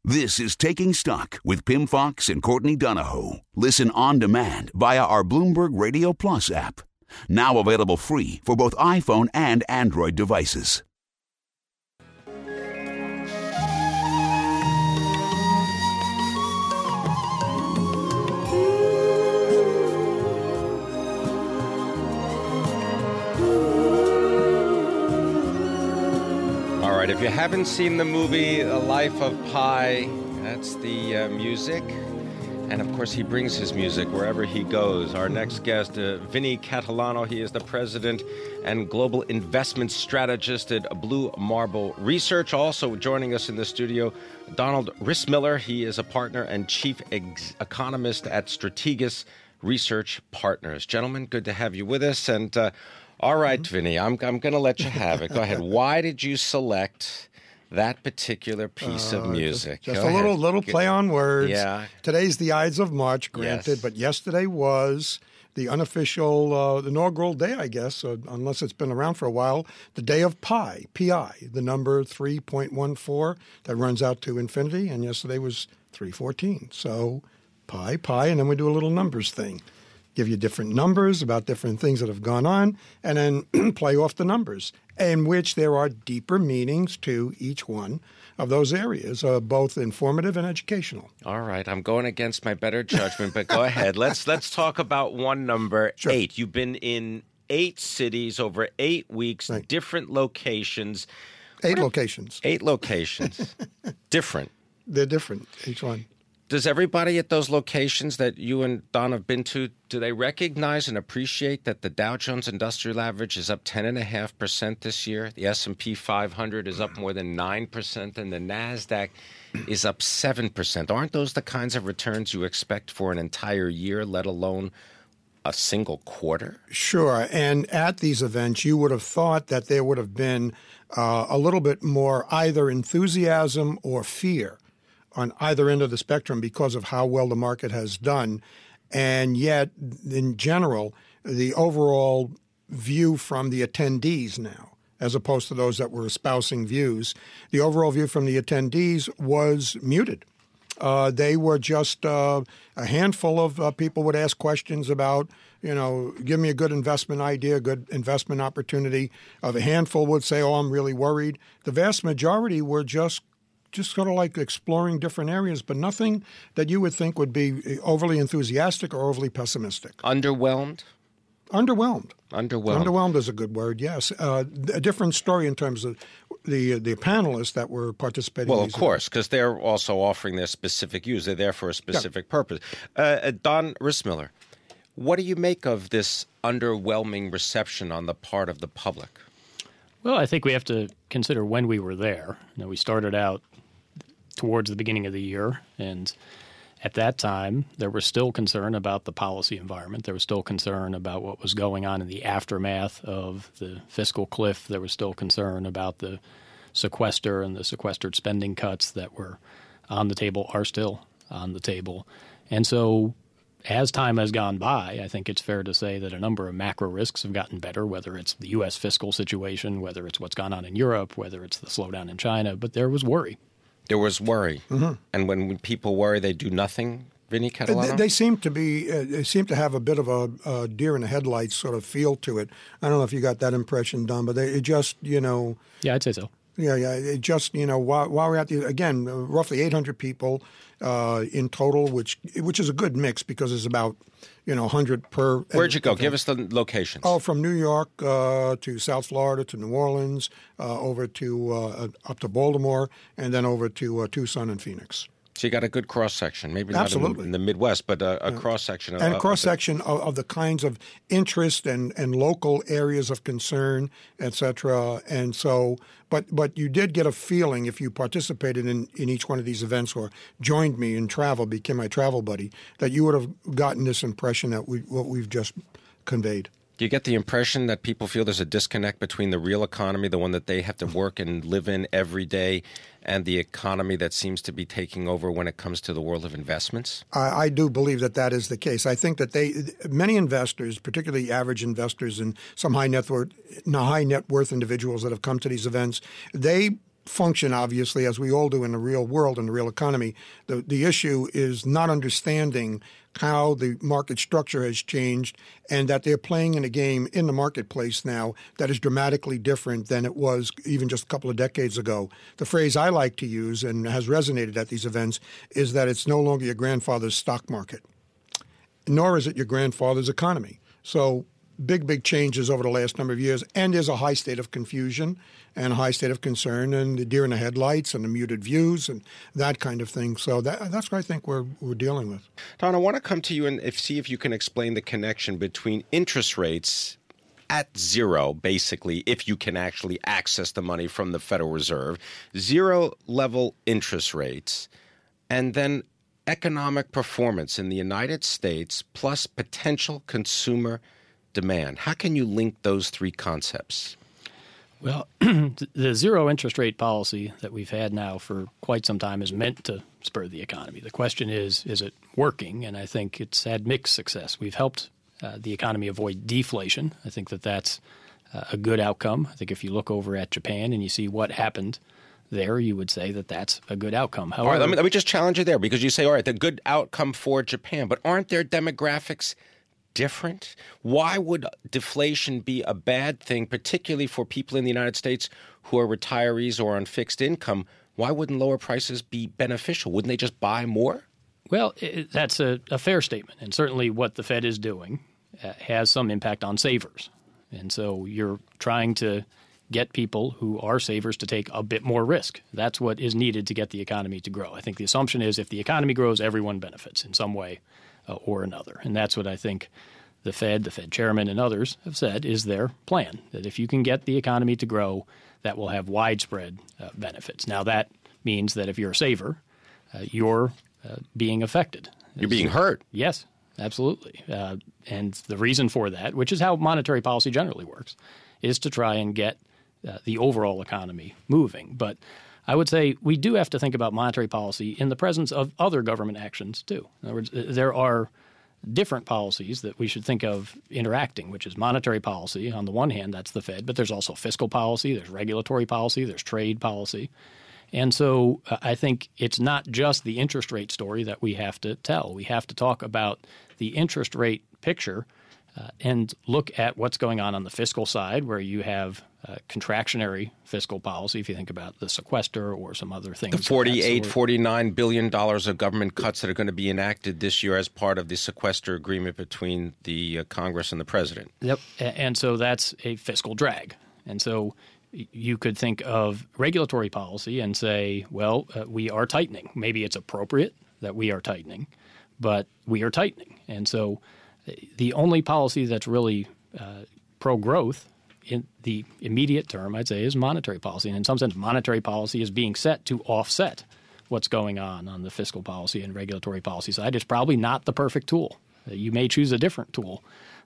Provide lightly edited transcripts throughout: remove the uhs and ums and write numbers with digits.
This is Taking Stock with Pim Fox and Courtney Donahoe. Listen on demand via our Bloomberg Radio Plus app. Now available free for both iPhone and Android devices. All right, if you haven't seen the movie The Life of Pi, that's the music. And, of course, he brings his music wherever he goes. Our next guest, Vinny Catalano. He is the president and global investment strategist at Blue Marble Research. Also joining us in the studio, Donald Rissmiller. He is a partner and chief economist at Strategas Research Partners. Gentlemen, good to have you with us. And all right, Vinny, I'm going to let you have it. Go ahead. Why did you select that particular piece of music? Just a little play on words. Yeah. Today's the Ides of March, granted, Yes. but yesterday was the unofficial inaugural day, I guess, unless it's been around for a while, the day of Pi, P-I, the number 3.14 that runs out to infinity, and yesterday was 314. So Pi, and then we do a little numbers thing. Give you different numbers about different things that have gone on, and then play off the numbers, in which there are deeper meanings to each one of those areas, both informative and educational. All right, I'm going against my better judgment, but go ahead. Let's talk about one number, Sure. 8. You've been in 8 cities over 8 weeks, Right. different locations. 8 locations. 8 locations, different. They're different, each one. Does everybody at those locations that you and Don have been to, do they recognize and appreciate that the Dow Jones Industrial Average is up 10.5% this year? The S&P 500 is up more than 9%, and the NASDAQ is up 7%. Aren't those the kinds of returns you expect for an entire year, let alone a single quarter? Sure. And at these events, you would have thought that there would have been a little bit more either enthusiasm or fear on either end of the spectrum because of how well the market has done. And yet, in general, the overall view from the attendees now, as opposed to those that were espousing views, the overall view from the attendees was muted. They were just a handful of people would ask questions about, give me a good investment idea, a good investment opportunity. A handful would say, oh, I'm really worried. The vast majority were just sort of like exploring different areas, but nothing that you would think would be overly enthusiastic or overly pessimistic. Underwhelmed? Underwhelmed. Underwhelmed. Underwhelmed is a good word, yes. A different story in terms of the panelists that were participating. Well, in of these course, because they're also offering their specific use. They're there for a specific purpose. Don Rissmiller, what do you make of this underwhelming reception on the part of the public? Well, I think we have to consider when we were there. We started out towards the beginning of the year, and at that time, there was still concern about the policy environment. There was still concern about what was going on in the aftermath of the fiscal cliff. There was still concern about the sequester and the sequestered spending cuts that were on the table, are still on the table. And so as time has gone by, I think it's fair to say that a number of macro risks have gotten better, whether it's the U.S. fiscal situation, whether it's what's gone on in Europe, whether it's the slowdown in China. But there was worry. There was worry. Mm-hmm. And when people worry, they do nothing, Vinny Catalano? They seem to have a bit of a deer in the headlights sort of feel to it. I don't know if you got that impression, Don, but it just, Yeah, I'd say so. Yeah. It just, while we're at again, roughly 800 people in total, which is a good mix because it's about, 100 per. Where'd you go? Give us the locations. Oh, from New York to South Florida to New Orleans, over to up to Baltimore, and then over to Tucson and Phoenix. So you got a good cross-section, maybe not in the Midwest, but a cross-section. And a cross-section of the kinds of interest and local areas of concern, et cetera. And so, but you did get a feeling if you participated in each one of these events or joined me in travel, became my travel buddy, that you would have gotten this impression that what we've just conveyed. Do you get the impression that people feel there's a disconnect between the real economy, the one that they have to work and live in every day, and the economy that seems to be taking over when it comes to the world of investments? I do believe that is the case. I think that many investors, particularly average investors and some high net worth individuals that have come to these events, they function, obviously, as we all do in the real world, in the real economy. The issue is not understanding how the market structure has changed and that they're playing in a game in the marketplace now that is dramatically different than it was even just a couple of decades ago. The phrase I like to use and has resonated at these events is that it's no longer your grandfather's stock market, nor is it your grandfather's economy. So big changes over the last number of years, and there's a high state of confusion and a high state of concern and the deer in the headlights and the muted views and that kind of thing. So that's what I think we're dealing with. Don, I want to come to you and see if you can explain the connection between interest rates at zero, basically, if you can actually access the money from the Federal Reserve, zero-level interest rates, and then economic performance in the United States plus potential consumer demand. How can you link those three concepts? Well, the zero interest rate policy that we've had now for quite some time is meant to spur the economy. The question is it working? And I think it's had mixed success. We've helped the economy avoid deflation. I think that's a good outcome. I think if you look over at Japan and you see what happened there, you would say that that's a good outcome. However, all right, let me just challenge you there, because you say, all right, the good outcome for Japan, but aren't their demographics different? Why would deflation be a bad thing, particularly for people in the United States who are retirees or on fixed income? Why wouldn't lower prices be beneficial? Wouldn't they just buy more? Well, that's a fair statement. And certainly what the Fed is doing has some impact on savers. And so you're trying to get people who are savers to take a bit more risk. That's what is needed to get the economy to grow. I think the assumption is if the economy grows, everyone benefits in some way or another. And that's what I think the Fed chairman, and others have said is their plan, that if you can get the economy to grow, that will have widespread benefits. Now, that means that if you're a saver, you're being affected. You're being hurt. Yes, absolutely. And the reason for that, which is how monetary policy generally works, is to try and get the overall economy moving. But I would say we do have to think about monetary policy in the presence of other government actions, too. In other words, there are different policies that we should think of interacting, which is monetary policy. On the one hand, that's the Fed, but there's also fiscal policy, there's regulatory policy, there's trade policy. And so I think it's not just the interest rate story that we have to tell. We have to talk about the interest rate picture and look at what's going on the fiscal side, where you have contractionary fiscal policy, if you think about the sequester or some other things. The $49 billion of government cuts that are going to be enacted this year as part of the sequester agreement between the Congress and the president. Yep. And so that's a fiscal drag. And so you could think of regulatory policy and say, well, we are tightening. Maybe it's appropriate that we are tightening, but we are tightening. And so the only policy that's really pro-growth in the immediate term, I'd say, is monetary policy. And in some sense, monetary policy is being set to offset what's going on the fiscal policy and regulatory policy side. It's probably not the perfect tool. You may choose a different tool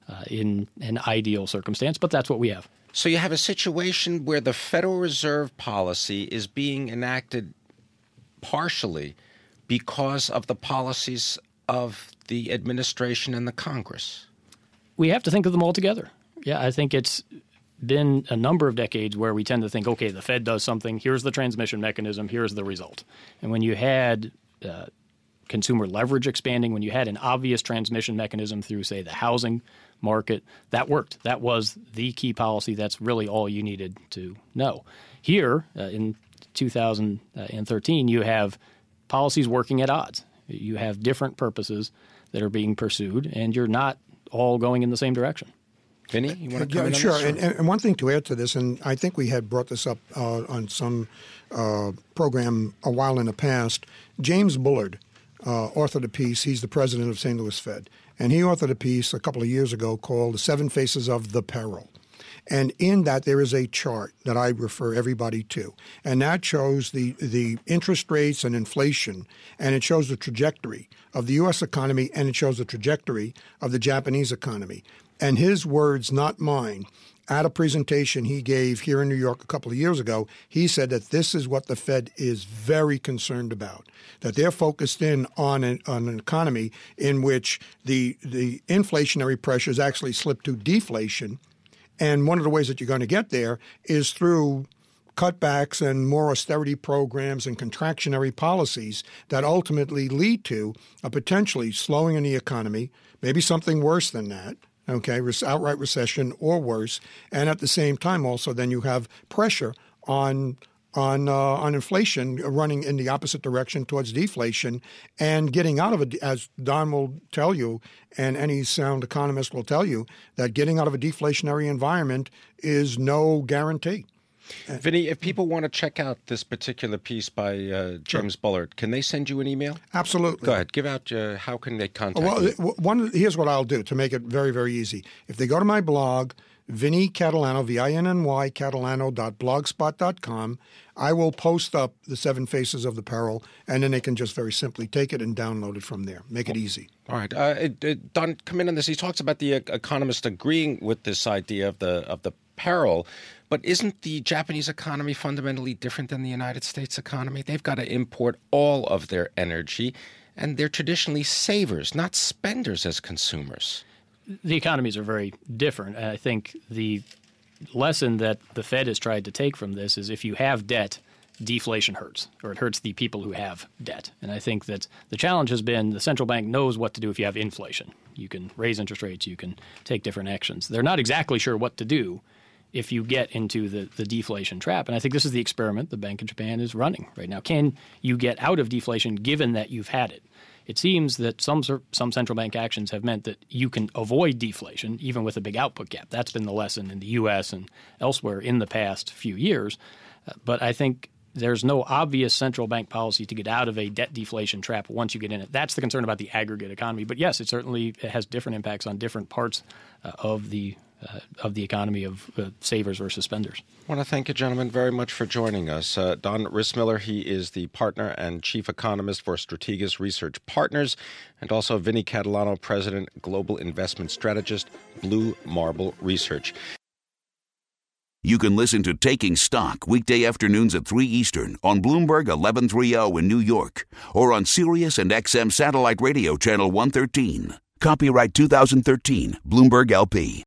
in an ideal circumstance, but that's what we have. So you have a situation where the Federal Reserve policy is being enacted partially because of the policies of the administration and the Congress. We have to think of them all together. Yeah, I think it's been a number of decades where we tend to think, okay, the Fed does something, here's the transmission mechanism, here's the result. And when you had consumer leverage expanding, when you had an obvious transmission mechanism through, say, the housing market, that worked. That was the key policy. That's really all you needed to know. Here, in 2013, you have policies working at odds. You have different purposes that are being pursued, and you're not all going in the same direction. Vinny, you want to comment sure. on this? And one thing to add to this, and I think we had brought this up on some program a while in the past, James Bullard authored a piece. He's the president of St. Louis Fed. And he authored a piece a couple of years ago called The Seven Faces of the Peril. And in that, there is a chart that I refer everybody to. And that shows the interest rates and inflation, and it shows the trajectory of the U.S. economy, and it shows the trajectory of the Japanese economy. And his words, not mine, at a presentation he gave here in New York a couple of years ago, he said that this is what the Fed is very concerned about, that they're focused in on an economy in which the inflationary pressures actually slip to deflation. And one of the ways that you're going to get there is through cutbacks and more austerity programs and contractionary policies that ultimately lead to a potentially slowing in the economy, maybe something worse than that, okay, outright recession or worse. And at the same time also then you have pressure on inflation running in the opposite direction towards deflation and getting out of it, as Don will tell you and any sound economist will tell you, that getting out of a deflationary environment is no guarantee. Vinny, if people want to check out this particular piece by James Bullard, can they send you an email? Absolutely. Go ahead. Give out how can they contact you? Here's what I'll do to make it very, very easy. If they go to my blog, Vinny Catalano, VINNY, Catalano.blogspot.com, I will post up the 7 Faces of the Peril, and then they can just very simply take it and download it from there. Make it easy. All right. Don, come in on this. He talks about the economist agreeing with this idea of the peril, but isn't the Japanese economy fundamentally different than the United States economy? They've got to import all of their energy, and they're traditionally savers, not spenders as consumers. The economies are very different. I think the lesson that the Fed has tried to take from this is if you have debt, deflation hurts, or it hurts the people who have debt. And I think that the challenge has been the central bank knows what to do if you have inflation. You can raise interest rates, you can take different actions. They're not exactly sure what to do if you get into the deflation trap. And I think this is the experiment the Bank of Japan is running right now. Can you get out of deflation given that you've had it? It seems that some central bank actions have meant that you can avoid deflation even with a big output gap. That's been the lesson in the U.S. and elsewhere in the past few years. But I think there's no obvious central bank policy to get out of a debt deflation trap once you get in it. That's the concern about the aggregate economy. But yes, it has different impacts on different parts of the economy of savers versus spenders. I want to thank you, gentlemen, very much for joining us. Don Rissmiller, he is the partner and chief economist for Strategas Research Partners, and also Vinny Catalano, president, global investment strategist, Blue Marble Research. You can listen to Taking Stock weekday afternoons at 3 Eastern on Bloomberg 1130 in New York or on Sirius and XM Satellite Radio Channel 113. Copyright 2013, Bloomberg LP.